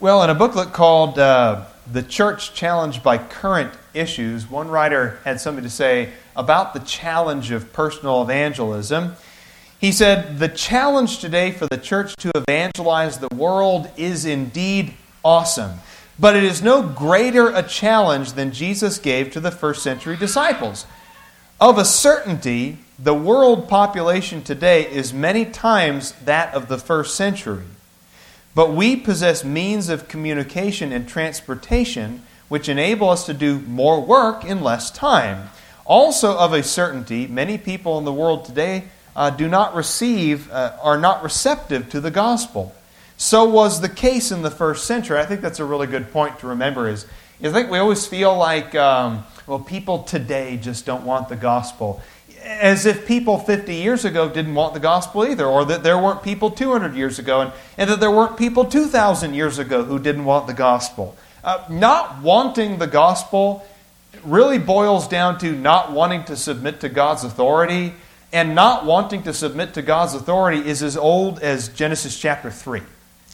Well, in a booklet called The Church Challenged by Current Issues, one writer had something to say about the challenge of personal evangelism. He said, "The challenge today for the church to evangelize the world is indeed awesome, but it is no greater a challenge than Jesus gave to the first century disciples. Of a certainty, the world population today is many times that of the first century. But we possess means of communication and transportation which enable us to do more work in less time. Also of a certainty, many people in the world today are not receptive to the gospel. So was the case in the first century." I think that's a really good point to remember is I think we always feel like, people today just don't want the gospel. As if people 50 years ago didn't want the gospel either, or that there weren't people 200 years ago, and that there weren't people 2,000 years ago who didn't want the gospel. Not wanting the gospel really boils down to not wanting to submit to God's authority, and not wanting to submit to God's authority is as old as Genesis chapter 3.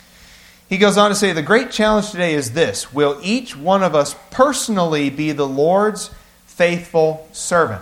He goes on to say, "The great challenge today is this: will each one of us personally be the Lord's faithful servant?"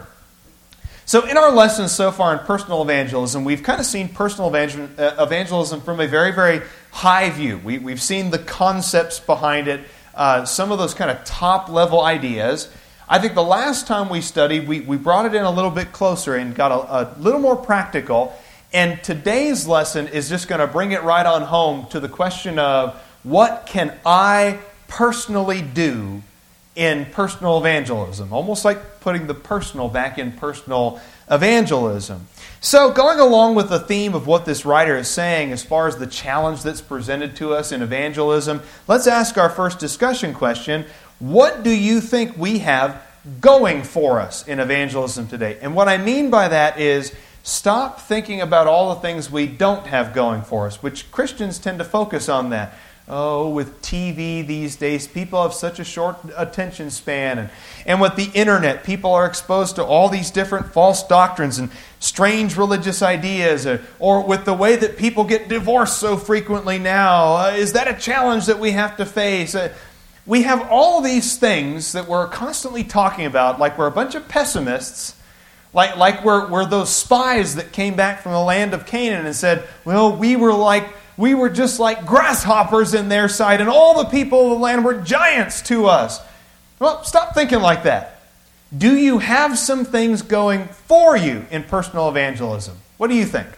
So in our lessons so far in personal evangelism, we've kind of seen personal evangelism from a very, very high view. We've seen the concepts behind it, some of those kind of top-level ideas. I think the last time we studied, we brought it in a little bit closer and got a little more practical. And today's lesson is just going to bring it right on home to the question of, what can I personally do in personal evangelism? Almost like putting the personal back in personal evangelism. So going along with the theme of what this writer is saying as far as the challenge that's presented to us in evangelism, let's ask our first discussion question. What do you think we have going for us in evangelism today? And what I mean by that is, stop thinking about all the things we don't have going for us, which Christians tend to focus on that. Oh, with TV these days, people have such a short attention span. And with the internet, people are exposed to all these different false doctrines and strange religious ideas. Or with the way that people get divorced so frequently now, is that a challenge that we have to face? We have all these things that we're constantly talking about, like we're a bunch of pessimists, like we're those spies that came back from the land of Canaan and said, well, we were just like grasshoppers in their sight, and all the people of the land were giants to us. Well, stop thinking like that. Do you have some things going for you in personal evangelism? What do you think?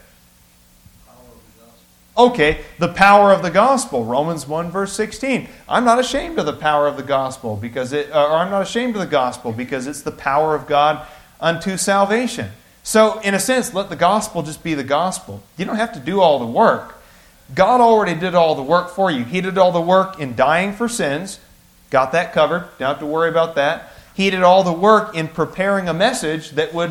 Okay, the power of the gospel. Romans 1 verse 16. I'm not ashamed of the power of the gospel because I'm not ashamed of the gospel because it's the power of God unto salvation. So, in a sense, let the gospel just be the gospel. You don't have to do all the work. God already did all the work for you. He did all the work in dying for sins. Got that covered. Don't have to worry about that. He did all the work in preparing a message that would,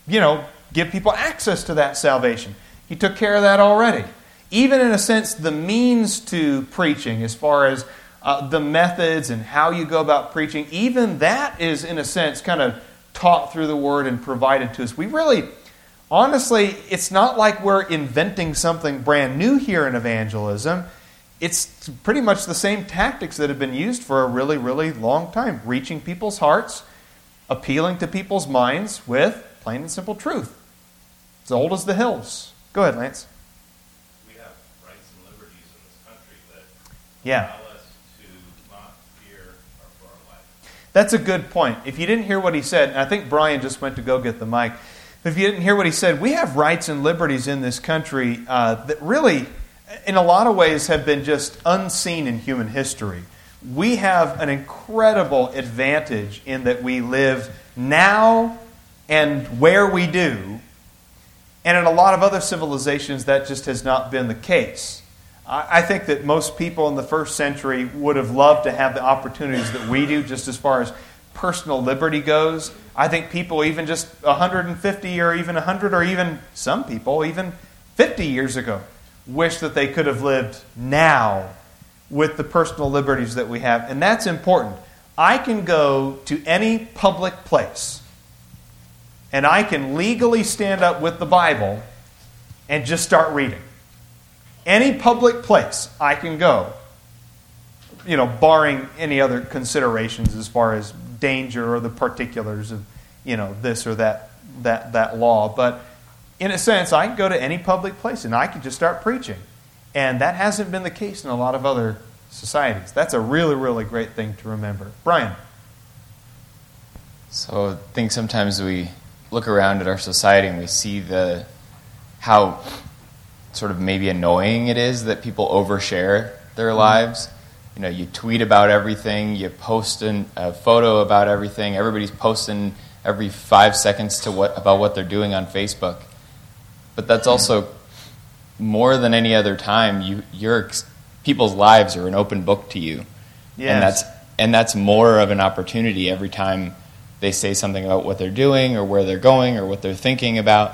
give people access to that salvation. He took care of that already. Even in a sense, the means to preaching, as far as the methods and how you go about preaching, even that is, in a sense, kind of taught through the Word and provided to us. We really, honestly, it's not like we're inventing something brand new here in evangelism. It's pretty much the same tactics that have been used for a really, really long time. Reaching people's hearts, appealing to people's minds with plain and simple truth. It's old as the hills. Go ahead, Lance. We have rights and liberties in this country that allow us to not fear for our life. That's a good point. If you didn't hear what he said, and I think Brian just went to go get the mic. If you didn't hear what he said, we have rights and liberties in this country that really, in a lot of ways, have been just unseen in human history. We have an incredible advantage in that we live now and where we do. And in a lot of other civilizations, that just has not been the case. I think that most people in the first century would have loved to have the opportunities that we do, just as far as personal liberty goes. I think people even just 150 or even 100 or even some people even 50 years ago wish that they could have lived now with the personal liberties that we have. And that's important. I can go to any public place and I can legally stand up with the Bible and just start reading. Any public place I can go barring any other considerations as far as danger or the particulars of, this or that law. But in a sense, I can go to any public place and I can just start preaching. And that hasn't been the case in a lot of other societies. That's a really, really great thing to remember. Brian? So I think sometimes we look around at our society and we see how sort of maybe annoying it is that people overshare their lives. You tweet about everything, you post a photo about everything, everybody's posting every 5 seconds about what they're doing on Facebook. But that's also more than any other time, people's lives are an open book to you. Yes. And that's more of an opportunity every time they say something about what they're doing or where they're going or what they're thinking about.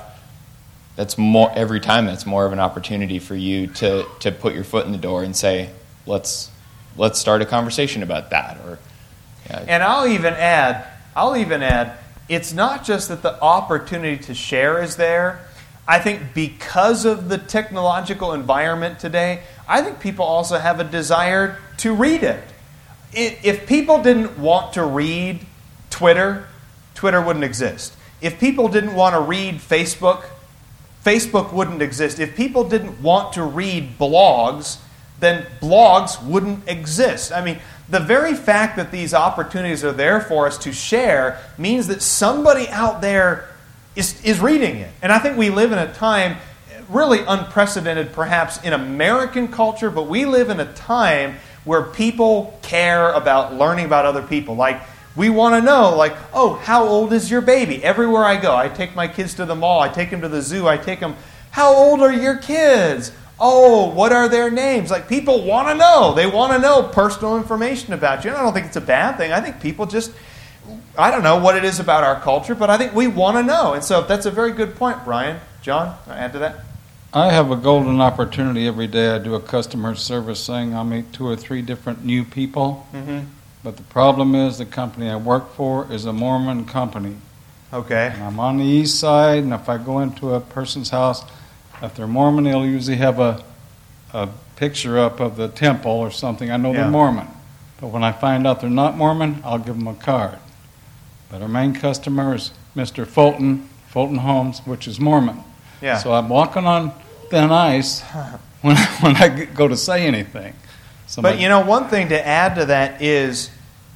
Every time that's more of an opportunity for you to put your foot in the door and say, let's start a conversation about that. And I'll even add, it's not just that the opportunity to share is there. I think because of the technological environment today, I think people also have a desire to read it. If people didn't want to read Twitter wouldn't exist. If people didn't want to read Facebook wouldn't exist. If people didn't want to read blogs, then blogs wouldn't exist. I mean, the very fact that these opportunities are there for us to share means that somebody out there is reading it. And I think we live in a time really unprecedented perhaps in American culture, but we live in a time where people care about learning about other people. Like, we want to know, how old is your baby? Everywhere I go, I take my kids to the mall, I take them to the zoo, I take them, how old are your kids? Oh, what are their names? People want to know. They want to know personal information about you. And I don't think it's a bad thing. I think people I don't know what it is about our culture, but I think we want to know. And so that's a very good point, Brian. John, can I add to that? I have a golden opportunity every day. I do a customer service thing. I'll meet 2 or 3 different new people. Mm-hmm. But the problem is the company I work for is a Mormon company. Okay. And I'm on the east side, and if I go into a person's house, if they're Mormon, they'll usually have a picture up of the temple or something. I know they're Mormon. But when I find out they're not Mormon, I'll give them a card. But our main customer is Mr. Fulton Homes, which is Mormon. Yeah. So I'm walking on thin ice when I go to say anything. But one thing to add to that is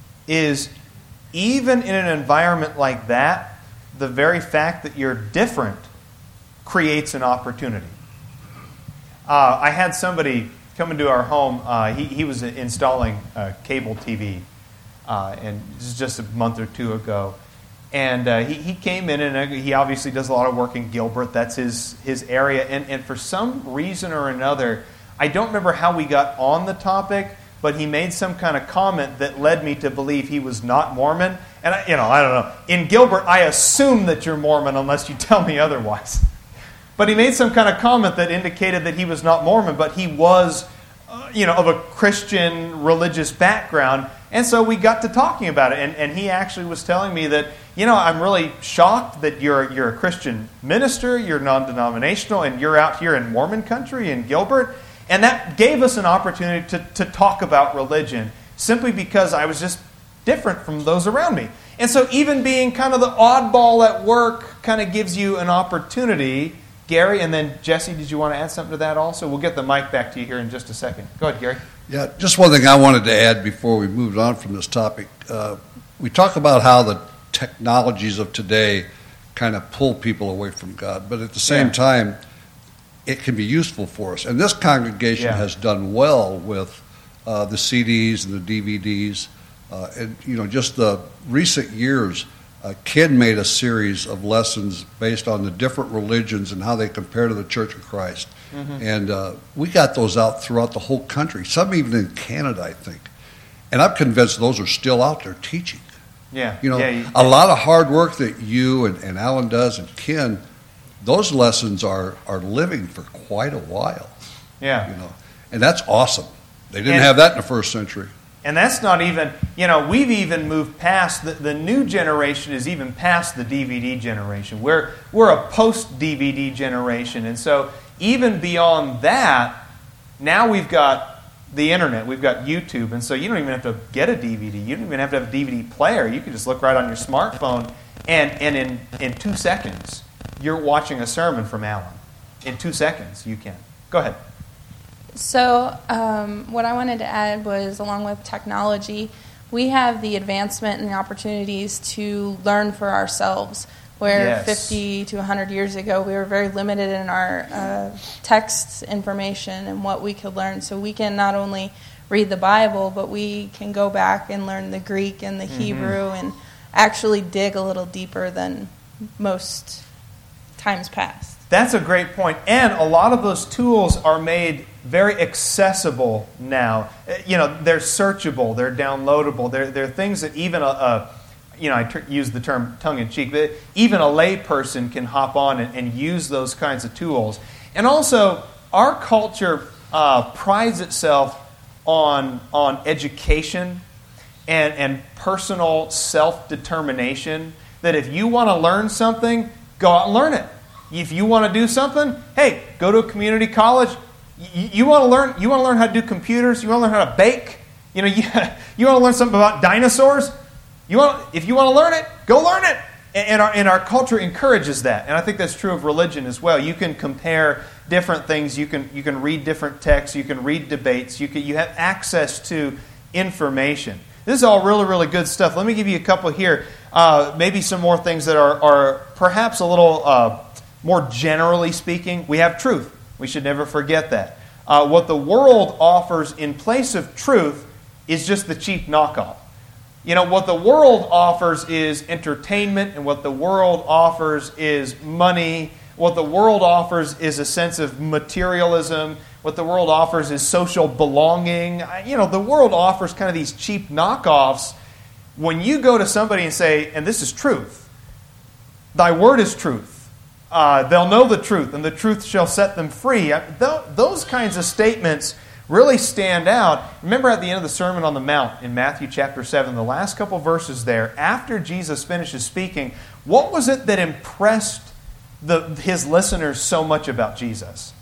even in an environment like that, the very fact that you're different creates an opportunity. I had somebody come into our home. He was installing cable TV, and this is just a month or 2 ago. And he came in, and he obviously does a lot of work in Gilbert. That's his area. And for some reason or another, I don't remember how we got on the topic, but he made some kind of comment that led me to believe he was not Mormon. And I don't know. In Gilbert, I assume that you're Mormon unless you tell me otherwise. But he made some kind of comment that indicated that he was not Mormon, but he was, of a Christian religious background. And so we got to talking about it. And he actually was telling me that, I'm really shocked that you're a Christian minister, you're non-denominational, and you're out here in Mormon country in Gilbert. And that gave us an opportunity to talk about religion, simply because I was just different from those around me. And so even being kind of the oddball at work kind of gives you an opportunity. Gary, and then Jesse, did you want to add something to that also? We'll get the mic back to you here in just a second. Go ahead, Gary. Yeah, just one thing I wanted to add before we moved on from this topic. We talk about how the technologies of today kind of pull people away from God, but at the same time, it can be useful for us. And this congregation has done well with the CDs and the DVDs. And just the recent years, Ken made a series of lessons based on the different religions and how they compare to the Church of Christ. Mm-hmm. And we got those out throughout the whole country, some even in Canada, I think. And I'm convinced those are still out there teaching. Yeah. A lot of hard work that you and Alan does and Ken, those lessons are living for quite a while. Yeah. And that's awesome. They didn't have that in the first century. And that's not even, we've even moved past, the new generation is even past the DVD generation. We're a post-DVD generation. And so even beyond that, now we've got the internet. We've got YouTube, and so you don't even have to get a DVD. You don't even have to have a DVD player. You can just look right on your smartphone, and in 2 seconds, you're watching a sermon from Alan. In 2 seconds, you can. Go ahead. So what I wanted to add was, along with technology, we have the advancement and the opportunities to learn for ourselves, where 50 to 100 years ago we were very limited in our text information and what we could learn. So we can not only read the Bible, but we can go back and learn the Greek and the Hebrew and actually dig a little deeper than most times past. That's a great point. And a lot of those tools are made very accessible now. They're searchable, they're downloadable. They're things that even I use the term tongue-in-cheek, but even a lay person can hop on and use those kinds of tools. And also, our culture prides itself on education and personal self-determination, that if you want to learn something, go out and learn it. If you want to do something, hey, go to a community college. You want to learn how to do computers. You want to learn how to bake. You want to learn something about dinosaurs. If you want to learn it, go learn it. And our culture encourages that. And I think that's true of religion as well. You can compare different things. You can read different texts. You can read debates. You have access to information. This is all really, really good stuff. Let me give you a couple here. Maybe some more things that are perhaps a little more generally speaking. We have truth. We should never forget that. What the world offers in place of truth is just the cheap knockoff. What the world offers is entertainment, and what the world offers is money. What the world offers is a sense of materialism. What the world offers is social belonging. The world offers kind of these cheap knockoffs. When you go to somebody and say, and this is truth, thy word is truth, they'll know the truth, and the truth shall set them free. Those kinds of statements really stand out. Remember at the end of the Sermon on the Mount in Matthew chapter 7, the last couple verses there, after Jesus finishes speaking, what was it that impressed his listeners so much about Jesus?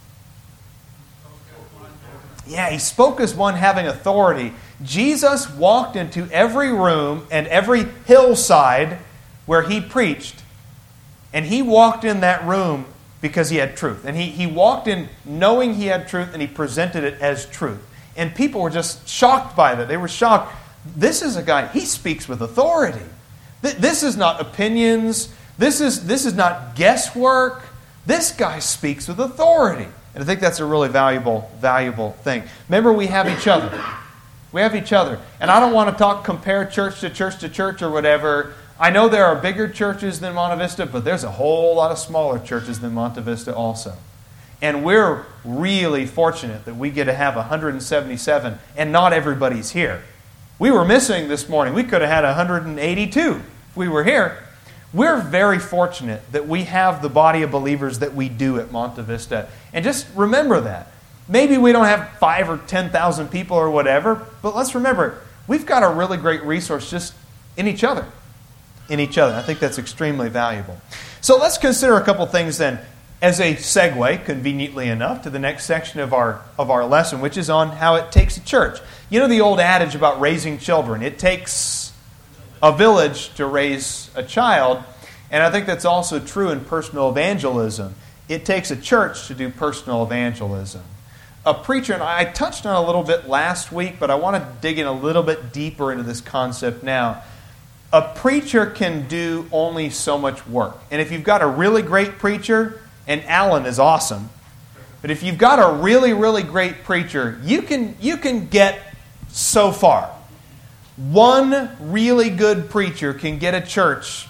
Yeah, he spoke as one having authority. Jesus walked into every room and every hillside where he preached, and he walked in that room because he had truth. And he walked in knowing he had truth, and he presented it as truth. And people were just shocked by that. They were shocked. This is a guy, he speaks with authority. This is not opinions. This is not guesswork. This guy speaks with authority. And I think that's a really valuable thing. Remember, we have each other. We have each other. And I don't want to compare church to church to church or whatever. I know there are bigger churches than Monte Vista, but there's a whole lot of smaller churches than Monte Vista also. And we're really fortunate that we get to have 177, and not everybody's here. We were missing this morning. We could have had 182 if we were here. We're very fortunate that we have the body of believers that we do at Monte Vista. And just remember that. Maybe we don't have 5,000 or 10,000 people or whatever, but let's remember, we've got a really great resource just in each other. I think that's extremely valuable. So let's consider a couple things then as a segue, conveniently enough, to the next section of our lesson, which is on how it takes a church. You know the old adage about raising children. It takes a village to raise a child, and I think that's also true in personal evangelism. It takes a church to do personal evangelism. A preacher, and I touched on it a little bit last week, but I want to dig in a little bit deeper into this concept now. A preacher can do only so much work. And if you've got a really great preacher, and Alan is awesome, but if you've got a really, really great preacher, you can get so far. One really good preacher can get a church,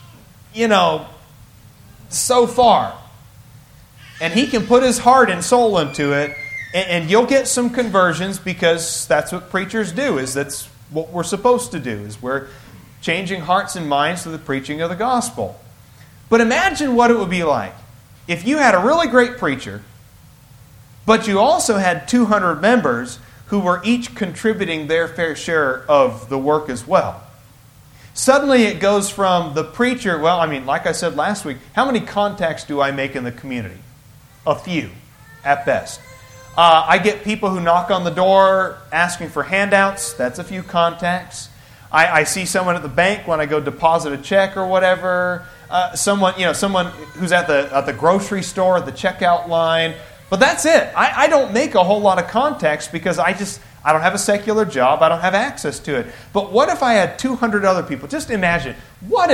so far. And he can put his heart and soul into it, and you'll get some conversions, because that's what preachers do. That's what we're supposed to do, is we're changing hearts and minds through the preaching of the gospel. But imagine what it would be like if you had a really great preacher, but you also had 200 members who were each contributing their fair share of the work as well. Suddenly it goes from the preacher, like I said last week, how many contacts do I make in the community? A few, at best. I get people who knock on the door asking for handouts. That's a few contacts. I see someone at the bank when I go deposit a check or whatever. Someone who's at the grocery store at the checkout line. But that's it. I don't make a whole lot of contacts because I don't have a secular job. I don't have access to it. But what if I had 200 other people? Just imagine. What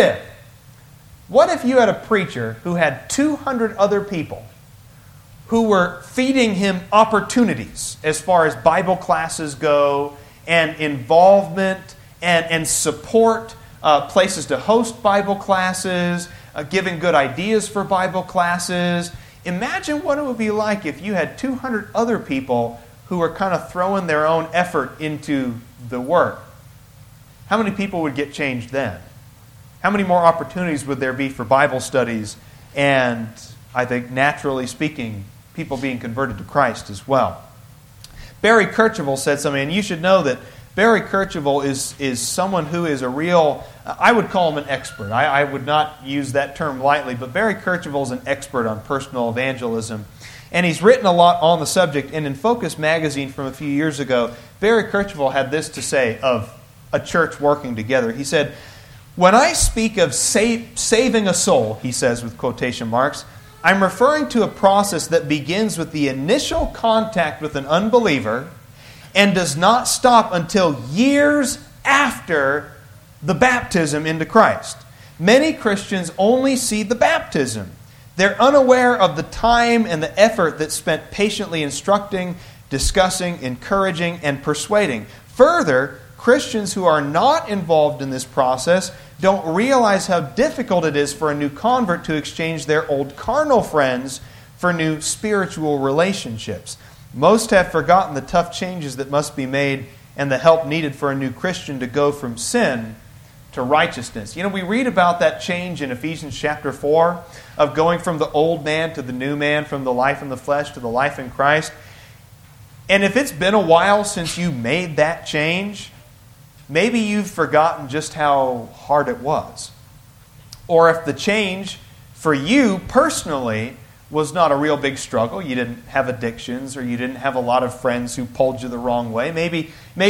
if you had a preacher who had 200 other people who were feeding him opportunities as far as Bible classes go and involvement and support, places to host Bible classes, giving good ideas for Bible classes? Imagine what it would be like if you had 200 other people who were kind of throwing their own effort into the work. How many people would get changed then? How many more opportunities would there be for Bible studies and, I think, naturally speaking, people being converted to Christ as well? Barry Kercheval said something, and you should know that Barry Kercheval is someone who is a real, I would call him an expert. I would not use that term lightly, but Barry Kercheval is an expert on personal evangelism. And he's written a lot on the subject. And in Focus magazine from a few years ago, Barry Kercheval had this to say of a church working together. He said, "When I speak of saving a soul," he says with quotation marks, "I'm referring to a process that begins with the initial contact with an unbeliever and does not stop until years after the baptism into Christ. Many Christians only see the baptism. They're unaware of the time and the effort that's spent patiently instructing, discussing, encouraging, and persuading. Further, Christians who are not involved in this process don't realize how difficult it is for a new convert to exchange their old carnal friends for new spiritual relationships. Most have forgotten the tough changes that must be made and the help needed for a new Christian to go from sin to righteousness." You know, we read about that change in Ephesians chapter 4 of going from the old man to the new man, from the life in the flesh to the life in Christ. And if it's been a while since you made that change, maybe you've forgotten just how hard it was. Or if the change for you personally was not a real big struggle, you didn't have addictions or you didn't have a lot of friends who pulled you the wrong way, maybe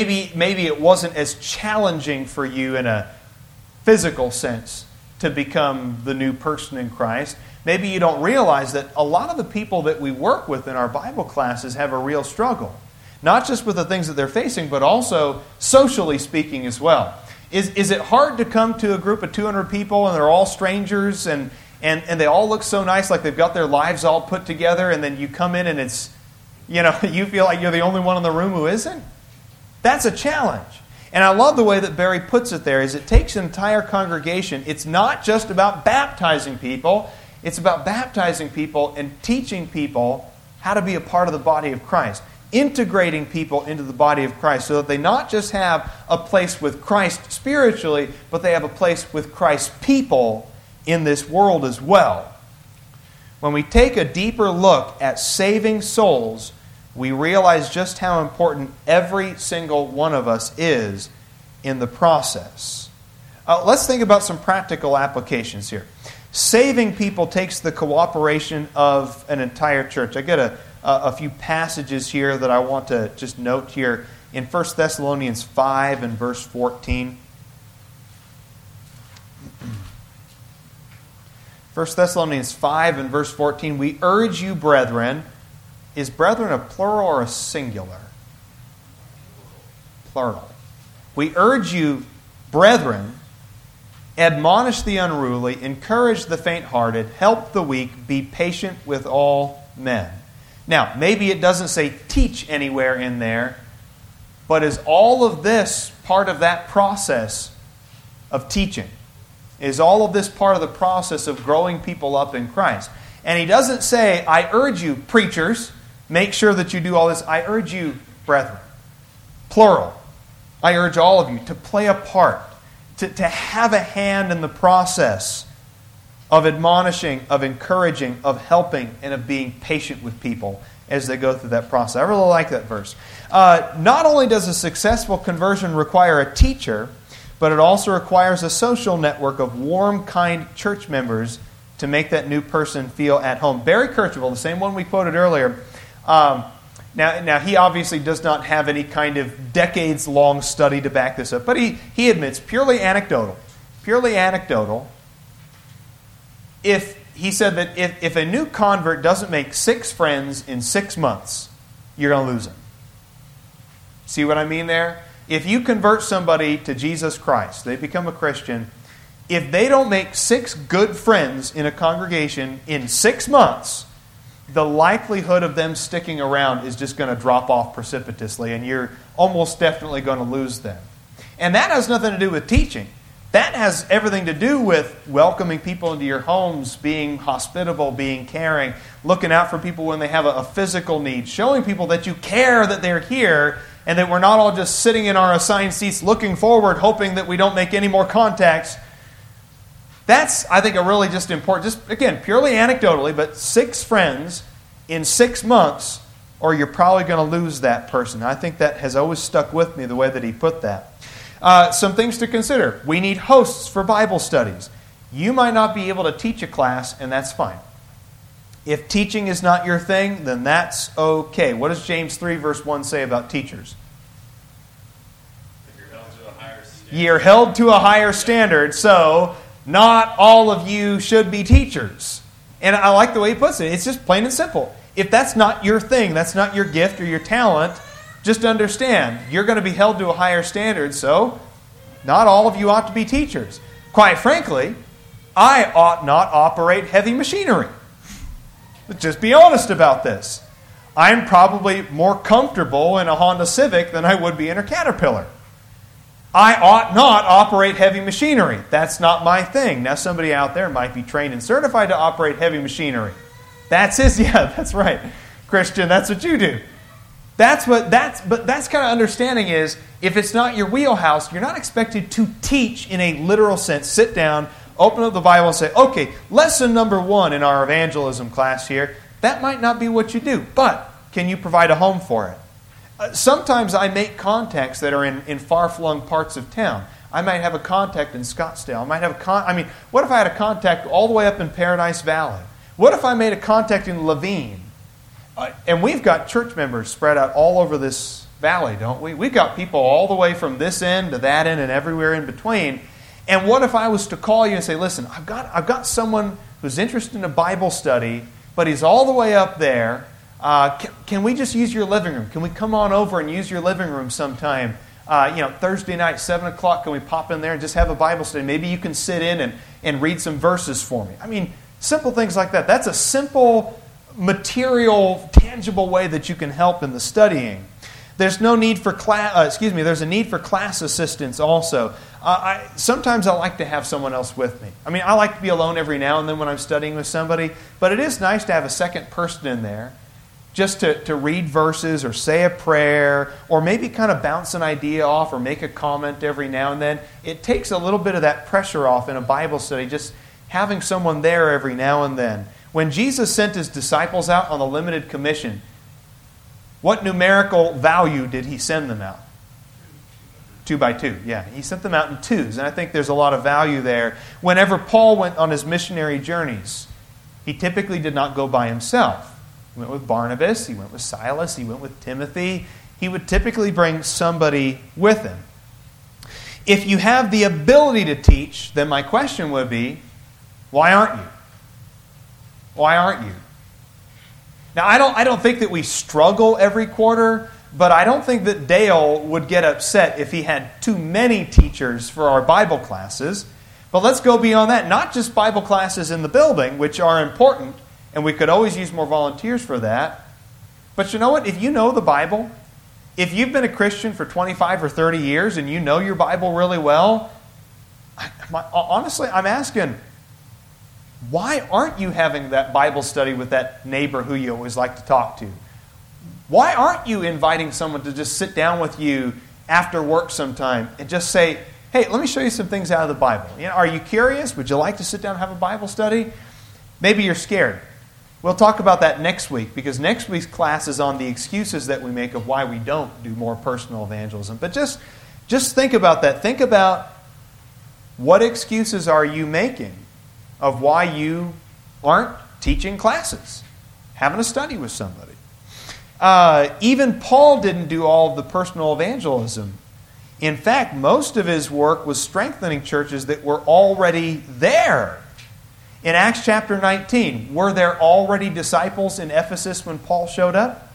it wasn't as challenging for you in a physical sense to become the new person in Christ. Maybe you don't realize that a lot of the people that we work with in our Bible classes have a real struggle. Not just with the things that they're facing, but also socially speaking as well. Is it hard to come to a group of 200 people and they're all strangers and they all look so nice, like they've got their lives all put together, and then you come in and it's, you feel like you're the only one in the room who isn't? That's a challenge. And I love the way that Barry puts it there, is it takes an entire congregation. It's not just about baptizing people. It's about baptizing people and teaching people how to be a part of the body of Christ. Integrating people into the body of Christ so that they not just have a place with Christ spiritually, but they have a place with Christ's people in this world as well. When we take a deeper look at saving souls, we realize just how important every single one of us is in the process. Let's think about some practical applications here. Saving people takes the cooperation of an entire church. I get a few passages here that I want to just note here in 1 Thessalonians 5 and verse 14. 1 Thessalonians 5 and verse 14, "We urge you, brethren," is brethren a plural or a singular? Plural. "We urge you, brethren, admonish the unruly, encourage the faint-hearted, help the weak, be patient with all men." Now, maybe it doesn't say teach anywhere in there, but is all of this part of that process of teaching? Is all of this part of the process of growing people up in Christ? And he doesn't say, "I urge you, preachers, make sure that you do all this." I urge you, brethren. Plural. I urge all of you to play a part, to have a hand in the process of admonishing, of encouraging, of helping, and of being patient with people as they go through that process. I really like that verse. Not only does a successful conversion require a teacher, but it also requires a social network of warm, kind church members to make that new person feel at home. Barry Kercheval, the same one we quoted earlier, Now, he obviously does not have any kind of decades-long study to back this up, but he admits, purely anecdotal. He said that if a new convert doesn't make 6 friends in 6 months, you're going to lose them. See what I mean there? If you convert somebody to Jesus Christ, they become a Christian, if they don't make 6 good friends in a congregation in 6 months, the likelihood of them sticking around is just going to drop off precipitously, and you're almost definitely going to lose them. And that has nothing to do with teaching. That has everything to do with welcoming people into your homes, being hospitable, being caring, looking out for people when they have a physical need, showing people that you care that they're here, and that we're not all just sitting in our assigned seats looking forward, hoping that we don't make any more contacts. That's, I think, a really just important, just again, purely anecdotally, but 6 friends in 6 months, or you're probably going to lose that person. I think that has always stuck with me, the way that he put that. Some things to consider. We need hosts for Bible studies. You might not be able to teach a class, and that's fine. If teaching is not your thing, then that's okay. What does James 3 verse 1 say about teachers? You're held to a higher standard, so not all of you should be teachers. And I like the way he puts it. It's just plain and simple. If that's not your thing, that's not your gift or your talent, just understand, you're going to be held to a higher standard, so not all of you ought to be teachers. Quite frankly, I ought not operate heavy machinery. Let's just be honest about this. I'm probably more comfortable in a Honda Civic than I would be in a Caterpillar. I ought not operate heavy machinery. That's not my thing. Now, somebody out there might be trained and certified to operate heavy machinery. That's right. Christian, that's what you do. But that's kind of understanding is, if it's not your wheelhouse, you're not expected to teach in a literal sense. Sit down, open up the Bible and say, okay, lesson number 1 in our evangelism class here, that might not be what you do, but can you provide a home for it? Sometimes I make contacts that are in far-flung parts of town. I might have a contact in Scottsdale. I might have what if I had a contact all the way up in Paradise Valley? What if I made a contact in Levine? And we've got church members spread out all over this valley, don't we? We've got people all the way from this end to that end and everywhere in between. And what if I was to call you and say, listen, I've got someone who's interested in a Bible study, but he's all the way up there. Can we just use your living room? Can we come on over and use your living room sometime? Thursday night, 7 o'clock, can we pop in there and just have a Bible study? Maybe you can sit in and read some verses for me. I mean, simple things like that. That's a simple, material, tangible way that you can help in the studying. There's no need for there's a need for class assistance also. Sometimes I like to have someone else with me. I mean, I like to be alone every now and then when I'm studying with somebody, but it is nice to have a second person in there just to read verses or say a prayer or maybe kind of bounce an idea off or make a comment every now and then. It takes a little bit of that pressure off in a Bible study, just having someone there every now and then. When Jesus sent his disciples out on the limited commission, what numerical value did he send them out? 2 by 2, yeah. He sent them out in twos, and I think there's a lot of value there. Whenever Paul went on his missionary journeys, he typically did not go by himself. He went with Barnabas, he went with Silas, he went with Timothy. He would typically bring somebody with him. If you have the ability to teach, then my question would be, why aren't you? Why aren't you? Now, I don't think that we struggle every quarter, but I don't think that Dale would get upset if he had too many teachers for our Bible classes. But let's go beyond that. Not just Bible classes in the building, which are important, and we could always use more volunteers for that. But you know what? If you know the Bible, if you've been a Christian for 25 or 30 years and you know your Bible really well, honestly, I'm asking, why aren't you having that Bible study with that neighbor who you always like to talk to? Why aren't you inviting someone to just sit down with you after work sometime and just say, hey, let me show you some things out of the Bible. Are you curious? Would you like to sit down and have a Bible study? Maybe you're scared. We'll talk about that next week, because next week's class is on the excuses that we make of why we don't do more personal evangelism. But just think about that. Think about what excuses are you making of why you aren't teaching classes, having a study with somebody. Even Paul didn't do all of the personal evangelism. In fact, most of his work was strengthening churches that were already there. In Acts chapter 19, were there already disciples in Ephesus when Paul showed up?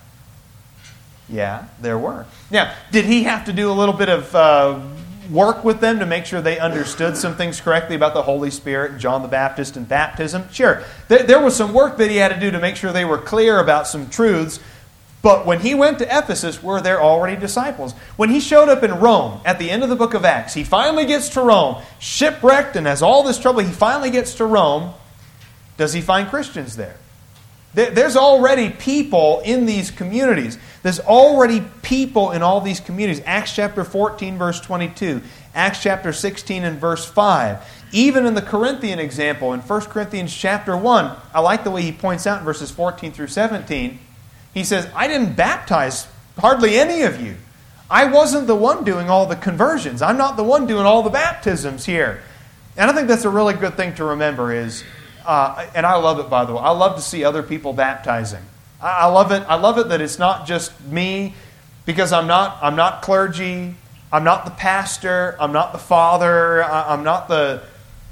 Yeah, there were. Now, did he have to do a little bit of work with them to make sure they understood some things correctly about the Holy Spirit and John the Baptist and baptism? Sure. There was some work that he had to do to make sure they were clear about some truths. But when he went to Ephesus, were there already disciples? When he showed up in Rome at the end of the book of Acts, he finally gets to Rome, shipwrecked and has all this trouble. He finally gets to Rome. Does he find Christians there? There's already people in these communities. There's already people in all these communities. Acts chapter 14, verse 22. Acts chapter 16 and verse 5. Even in the Corinthian example, in 1 Corinthians chapter 1, I like the way he points out in verses 14 through 17. He says, I didn't baptize hardly any of you. I wasn't the one doing all the conversions. I'm not the one doing all the baptisms here. And I think that's a really good thing to remember is, and I love it, by the way, I love to see other people baptizing. I love it. I love it that it's not just me, because I'm not clergy, I'm not the pastor, I'm not the father, I'm not the,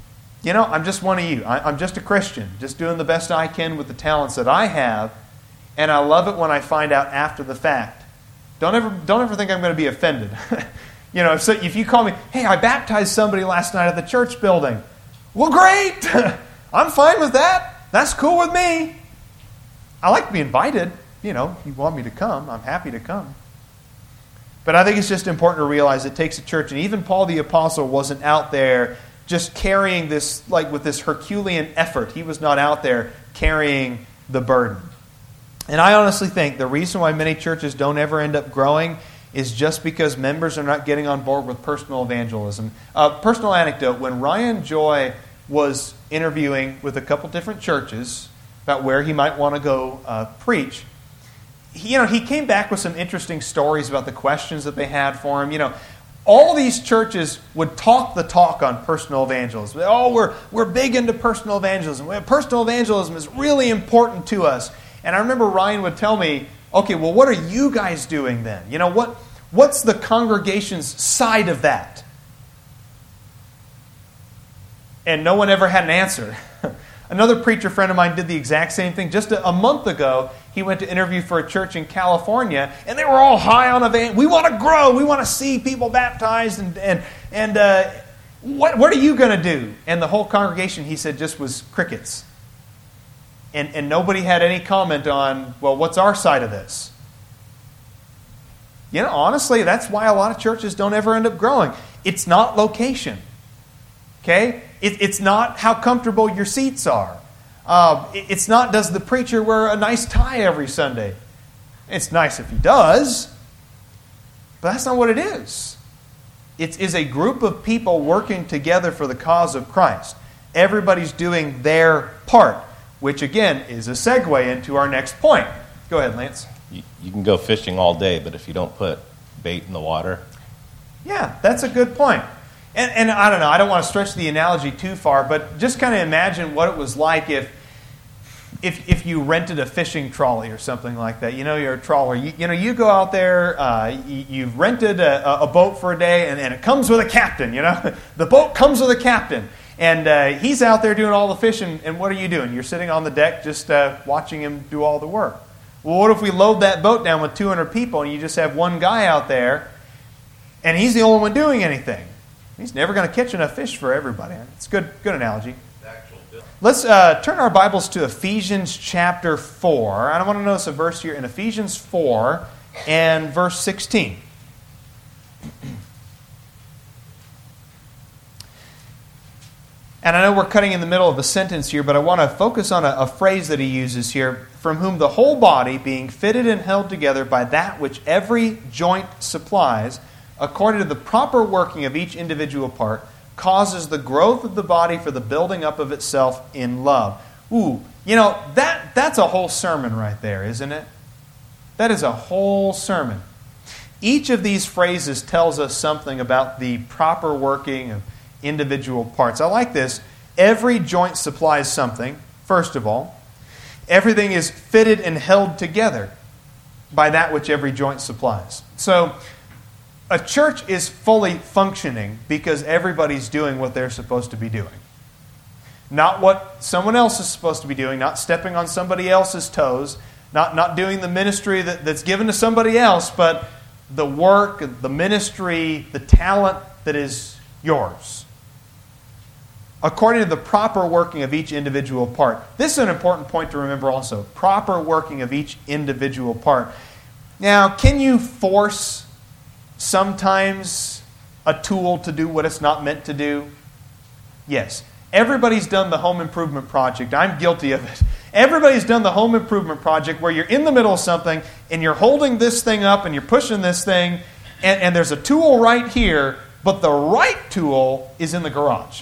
I'm just one of you. I'm just a Christian, just doing the best I can with the talents that I have. And I love it when I find out after the fact. Don't ever think I'm going to be offended. So if you call me, hey, I baptized somebody last night at the church building. Well, great. I'm fine with that. That's cool with me. I like to be invited. You want me to come, I'm happy to come. But I think it's just important to realize it takes a church. And even Paul the Apostle wasn't out there just carrying this, like with this Herculean effort. He was not out there carrying the burden. And I honestly think the reason why many churches don't ever end up growing is just because members are not getting on board with personal evangelism. Personal anecdote, when Ryan Joy was interviewing with a couple different churches about where he might want to go preach, he came back with some interesting stories about the questions that they had for him. All these churches would talk the talk on personal evangelism. Oh, we're big into personal evangelism. Personal evangelism is really important to us. And I remember Ryan would tell me, okay, well, what are you guys doing then? What's the congregation's side of that? And no one ever had an answer. Another preacher friend of mine did the exact same thing. Just a month ago, he went to interview for a church in California, and they were all high on evangelism. We want to grow. We want to see people baptized. And what are you going to do? And the whole congregation, he said, just was crickets. And nobody had any comment on, well, what's our side of this? Honestly, that's why a lot of churches don't ever end up growing. It's not location. Okay? It's not how comfortable your seats are. It's not, does the preacher wear a nice tie every Sunday? It's nice if he does, but that's not what it is. It is a group of people working together for the cause of Christ. Everybody's doing their part, which again is a segue into our next point. Go ahead, Lance. You can go fishing all day, but if you don't put bait in the water. Yeah, that's a good point. And I don't know, I don't want to stretch the analogy too far, but just kind of imagine what it was like if you rented a fishing trolley or something like that. You're a trawler. You go out there, you've rented a boat for a day, and it comes with a captain, The boat comes with a captain. And he's out there doing all the fishing, and what are you doing? You're sitting on the deck just watching him do all the work. Well, what if we load that boat down with 200 people, and you just have one guy out there, and he's the only one doing anything? He's never going to catch enough fish for everybody. It's a good analogy. Let's turn our Bibles to Ephesians chapter 4. I want to notice a verse here in Ephesians 4 and verse 16. And I know we're cutting in the middle of a sentence here, but I want to focus on a phrase that he uses here. From whom the whole body, being fitted and held together by that which every joint supplies, according to the proper working of each individual part, causes the growth of the body for the building up of itself in love. Ooh, that's a whole sermon right there, isn't it? That is a whole sermon. Each of these phrases tells us something about the proper working of individual parts. I like this. Every joint supplies something, first of all. Everything is fitted and held together. by that which every joint supplies. So a church is fully functioning because everybody's doing what they're supposed to be doing. Not what someone else is supposed to be doing, not stepping on somebody else's toes, not doing the ministry that's given to somebody else, but the work, the ministry, the talent that is yours, according to the proper working of each individual part. This is an important point to remember also. Proper working of each individual part. Now, can you force sometimes a tool to do what it's not meant to do? Yes. Everybody's done the home improvement project. I'm guilty of it. Everybody's done the home improvement project where you're in the middle of something and you're holding this thing up and you're pushing this thing and there's a tool right here, but the right tool is in the garage.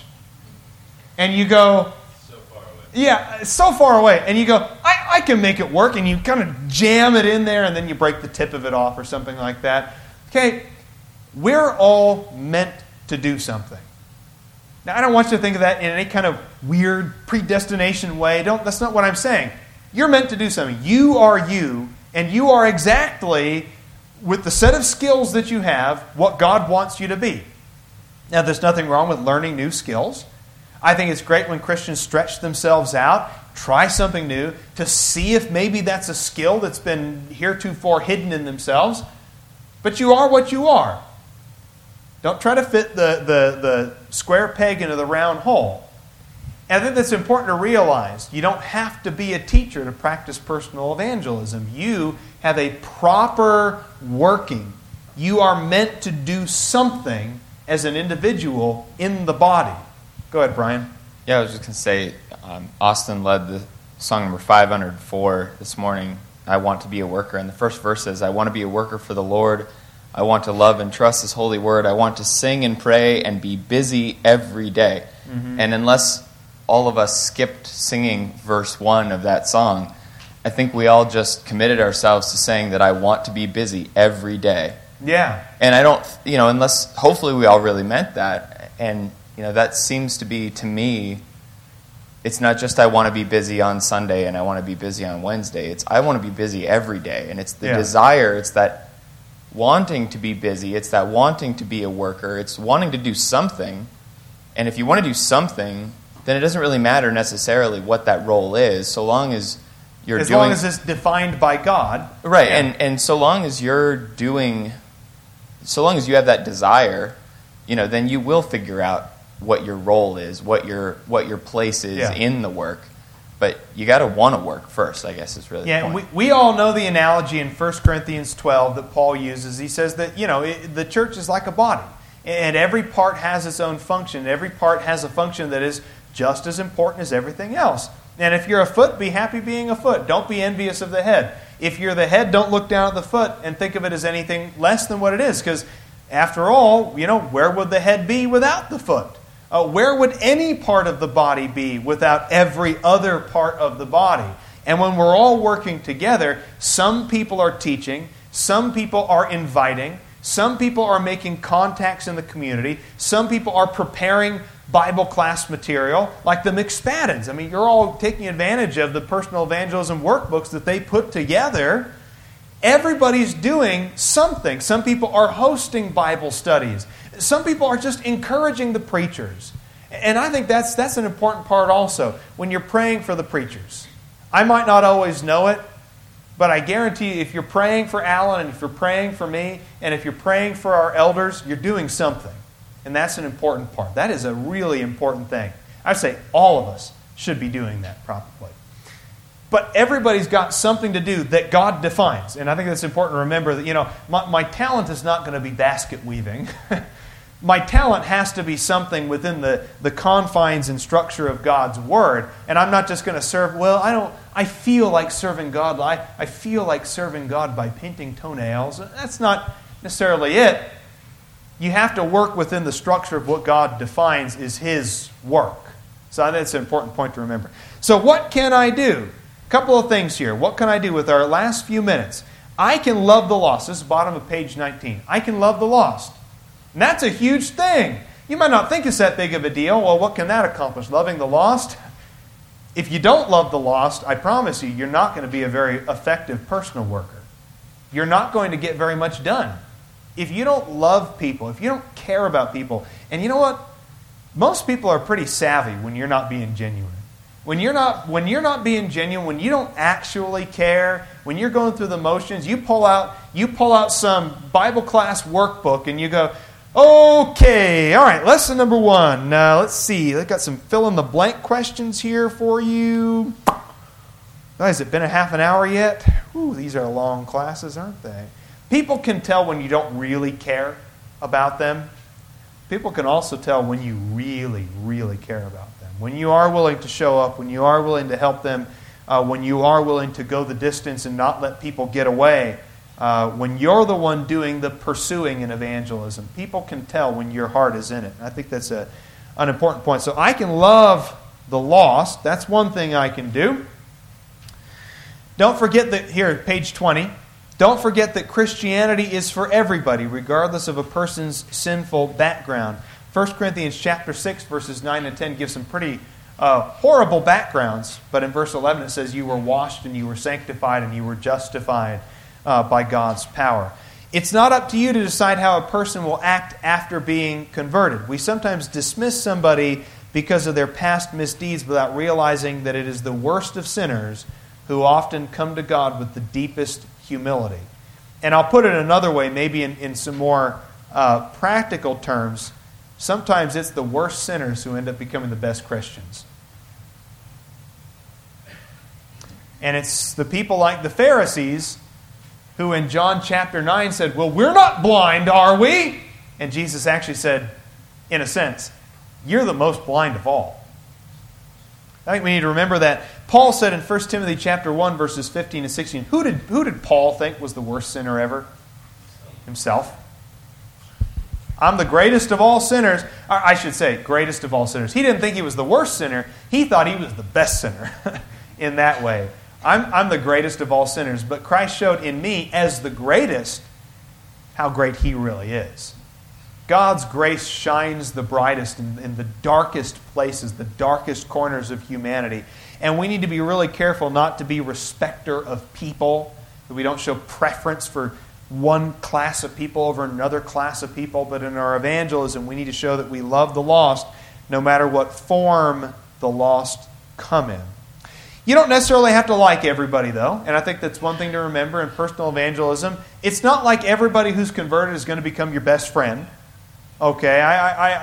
And you go, So far away. yeah, it's so far away. And you go, I can make it work. And you kind of jam it in there and then you break the tip of it off or something like that. Okay, we're all meant to do something. Now, I don't want you to think of that in any kind of weird predestination way. That's not what I'm saying. You're meant to do something. You are you, and you are exactly, with the set of skills that you have, what God wants you to be. Now, there's nothing wrong with learning new skills. I think it's great when Christians stretch themselves out, try something new, to see if maybe that's a skill that's been heretofore hidden in themselves. But you are what you are. Don't try to fit the square peg into the round hole. And I think that's important to realize. You don't have to be a teacher to practice personal evangelism. You have a proper working. You are meant to do something as an individual in the body. Go ahead, Brian. Yeah, I was just going to say, Austin led the song number 504 this morning, I Want to Be a Worker. And the first verse says, I want to be a worker for the Lord. I want to love and trust His holy word. I want to sing and pray and be busy every day. Mm-hmm. And unless all of us skipped singing verse 1 of that song, I think we all just committed ourselves to saying that I want to be busy every day. Yeah. And I don't, unless, hopefully we all really meant that. And, that seems to be, to me, it's not just I want to be busy on Sunday and I want to be busy on Wednesday. It's I want to be busy every day. And it's the desire, it's that wanting to be busy, it's that wanting to be a worker, it's wanting to do something. And if you want to do something, then it doesn't really matter necessarily what that role is, so long as you're as long as it's defined by God. Right, yeah. And so long as you're doing, so long as you have that desire, then you will figure out what your role is, what your place is in the work. But you got to want to work first, I guess is really the point. Yeah, we all know the analogy in 1 Corinthians 12 that Paul uses. He says that, the church is like a body. And every part has its own function. Every part has a function that is just as important as everything else. And if you're a foot, be happy being a foot. Don't be envious of the head. If you're the head, don't look down at the foot and think of it as anything less than what it is. Because after all, where would the head be without the foot? Where would any part of the body be without every other part of the body? And when we're all working together, some people are teaching, some people are inviting, some people are making contacts in the community, some people are preparing Bible class material, like the McSpaddens. I mean, you're all taking advantage of the personal evangelism workbooks that they put together. Everybody's doing something. Some people are hosting Bible studies. Some people are just encouraging the preachers. And I think that's an important part also when you're praying for the preachers. I might not always know it, but I guarantee you if you're praying for Alan and if you're praying for me and if you're praying for our elders, you're doing something. And that's an important part. That is a really important thing. I'd say all of us should be doing that probably. But everybody's got something to do that God defines. And I think that's important to remember that, my talent is not going to be basket weaving. My talent has to be something within the confines and structure of God's Word. And I'm not just going to serve, I feel like serving God. I feel like serving God by painting toenails. That's not necessarily it. You have to work within the structure of what God defines is His work. So I think it's an important point to remember. So what can I do? A couple of things here. What can I do with our last few minutes? I can love the lost. This is the bottom of page 19. I can love the lost. And that's a huge thing. You might not think it's that big of a deal. Well, what can that accomplish? Loving the lost? If you don't love the lost, I promise you, you're not going to be a very effective personal worker. you're not going to get very much done. If you don't love people, if you don't care about people, and you know what? Most people are pretty savvy when you're not being genuine. When you're not being genuine, when you don't actually care, when you're going through the motions, you pull out some Bible class workbook and you go, okay, all right, lesson number 1. Let's see. I've got some fill-in-the-blank questions here for you. Has it been a half an hour yet? Ooh, these are long classes, aren't they? People can tell when you don't really care about them. People can also tell when you really, really care about them. When you are willing to show up, when you are willing to help them, when you are willing to go the distance and not let people get away, when you're the one doing the pursuing in evangelism, people can tell when your heart is in it. I think that's an important point. So I can love the lost. That's one thing I can do. Don't forget that, here, page 20, don't forget that Christianity is for everybody, regardless of a person's sinful background. 1 Corinthians chapter 6, verses 9 and 10 give some pretty horrible backgrounds, but in verse 11 it says, you were washed and you were sanctified and you were justified by God's power. It's not up to you to decide how a person will act after being converted. We sometimes dismiss somebody because of their past misdeeds without realizing that it is the worst of sinners who often come to God with the deepest humility. And I'll put it another way, maybe in some more practical terms. Sometimes it's the worst sinners who end up becoming the best Christians. And it's the people like the Pharisees who in John chapter 9 said, well, we're not blind, are we? And Jesus actually said, in a sense, you're the most blind of all. I think we need to remember that. Paul said in 1 Timothy chapter 1, verses 15 and 16, who did Paul think was the worst sinner ever? Himself. I'm the greatest of all sinners. Or I should say, greatest of all sinners. He didn't think he was the worst sinner. He thought he was the best sinner in that way. I'm the greatest of all sinners. But Christ showed in me, as the greatest, how great He really is. God's grace shines the brightest in the darkest places, the darkest corners of humanity. And we need to be really careful not to be respecter of people, that we don't show preference for one class of people over another class of people, but in our evangelism we need to show that we love the lost no matter what form the lost come in. You don't necessarily have to like everybody, though, and I think that's one thing to remember in personal evangelism. It's not like everybody who's converted is going to become your best friend. Okay,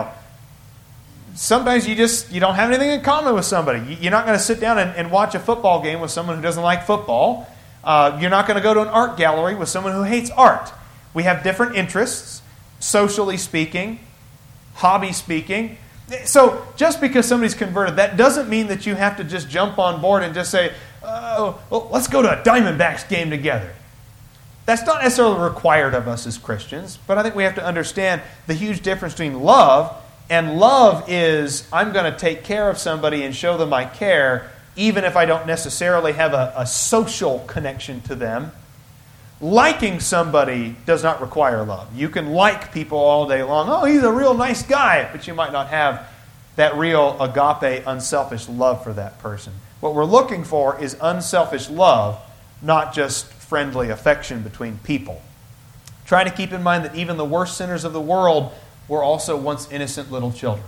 sometimes you don't have anything in common with somebody. You're not going to sit down and watch a football game with someone who doesn't like football. You're not going to go to an art gallery with someone who hates art. We have different interests, socially speaking, hobby speaking. So just because somebody's converted, that doesn't mean that you have to just jump on board and just say, well, let's go to a Diamondbacks game together. That's not necessarily required of us as Christians, but I think we have to understand the huge difference between love, and love is I'm going to take care of somebody and show them I care, even if I don't necessarily have a social connection to them. Liking somebody does not require love. You can like people all day long. Oh, he's a real nice guy, but you might not have that real agape, unselfish love for that person. What we're looking for is unselfish love, not just friendly affection between people. Try to keep in mind that even the worst sinners of the world were also once innocent little children.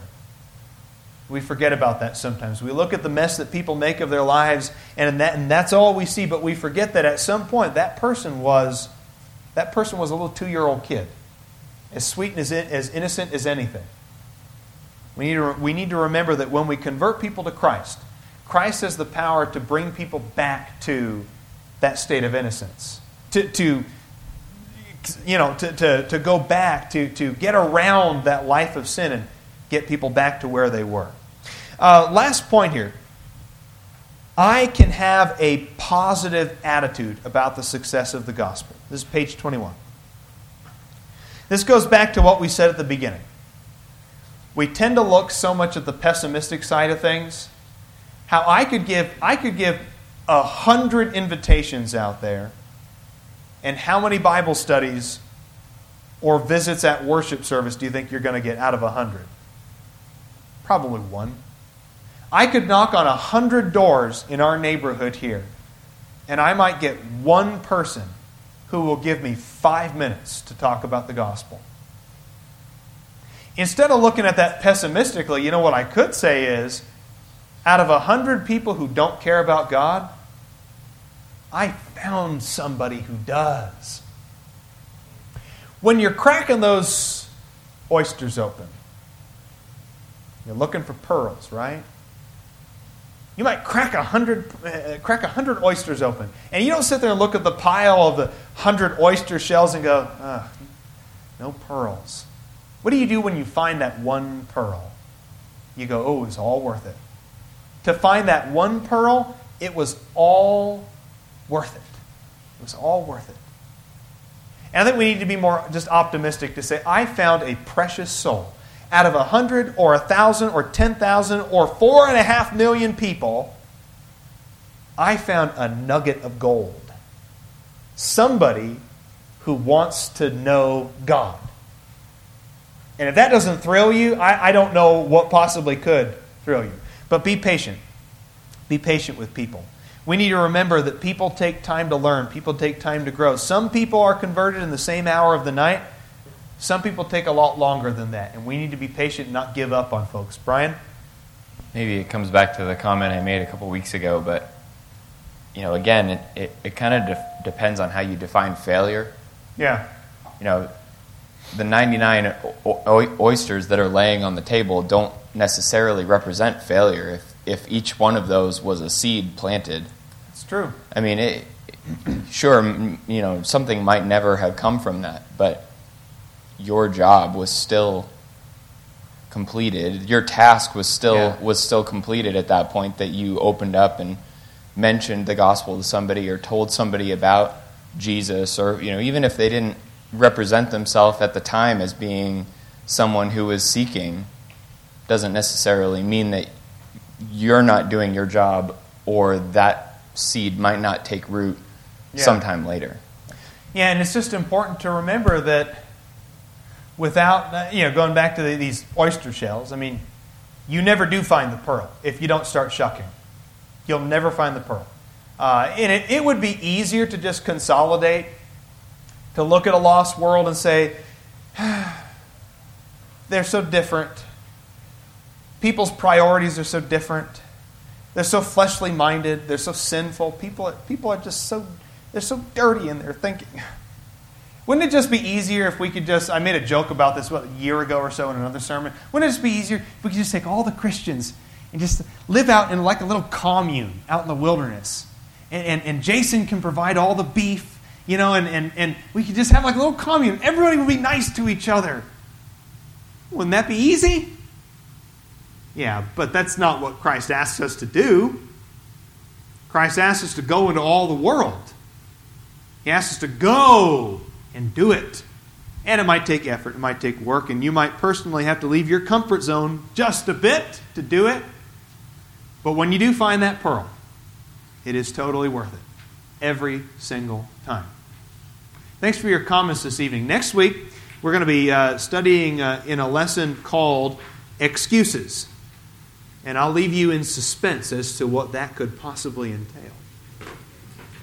We forget about that sometimes. We look at the mess that people make of their lives, and that's all we see, but we forget that at some point that person was a little 2-year-old kid, as sweet and as innocent as anything. We need to remember that when we convert people to Christ, Christ has the power to bring people back to that state of innocence, to go back, to get around that life of sin and get people back to where they were. Last point here. I can have a positive attitude about the success of the gospel. This is page 21. This goes back to what we said at the beginning. We tend to look so much at the pessimistic side of things. How I could give 100 invitations out there, and how many Bible studies or visits at worship service do you think you're going to get out of 100? Probably one. I could knock on 100 doors in our neighborhood here, and I might get one person who will give me 5 minutes to talk about the gospel. Instead of looking at that pessimistically, you know what I could say is, out of 100 people who don't care about God, I found somebody who does. When you're cracking those oysters open, you're looking for pearls, right? You might crack 100 oysters open, and you don't sit there and look at the pile of the 100 oyster shells and go, no pearls. What do you do when you find that one pearl? You go, oh, it was all worth it. To find that one pearl, it was all worth it. It was all worth it. And I think we need to be more just optimistic to say, I found a precious soul. Out of 100 or 1,000 or 10,000 or 4.5 million people, I found a nugget of gold. Somebody who wants to know God. And if that doesn't thrill you, I don't know what possibly could thrill you. But be patient. Be patient with people. We need to remember that people take time to learn. People take time to grow. Some people are converted in the same hour of the night. Some people take a lot longer than that. And we need to be patient and not give up on folks. Brian? Maybe it comes back to the comment I made a couple weeks ago, but again, it kind of depends on how you define failure. Yeah. The 99 oysters that are laying on the table don't necessarily represent failure if each one of those was a seed planted. It's true. I mean, sure, something might never have come from that, but your job was still completed. Your task was still completed at that point, that you opened up and mentioned the gospel to somebody or told somebody about Jesus, or even if they didn't represent themselves at the time as being someone who was seeking, doesn't necessarily mean that you're not doing your job, or that seed might not take root sometime later. Yeah, and it's just important to remember that without, going back to these oyster shells, I mean, you never do find the pearl if you don't start shucking. You'll never find the pearl. And it would be easier to just consolidate, to look at a lost world and say, they're so different. People's priorities are so different. They're so fleshly minded. They're so sinful. People are just they're so dirty in their thinking. Wouldn't it just be easier if we could just, I made a joke about this a year ago or so in another sermon. Wouldn't it just be easier if we could just take all the Christians and just live out in like a little commune out in the wilderness? And Jason can provide all the beef, and we could just have like a little commune. Everybody would be nice to each other. Wouldn't that be easy? Yeah, but that's not what Christ asks us to do. Christ asks us to go into all the world. He asks us to go and do it. And it might take effort, it might take work, and you might personally have to leave your comfort zone just a bit to do it. But when you do find that pearl, it is totally worth it. Every single time. Thanks for your comments this evening. Next week, we're going to be studying in a lesson called Excuses. And I'll leave you in suspense as to what that could possibly entail.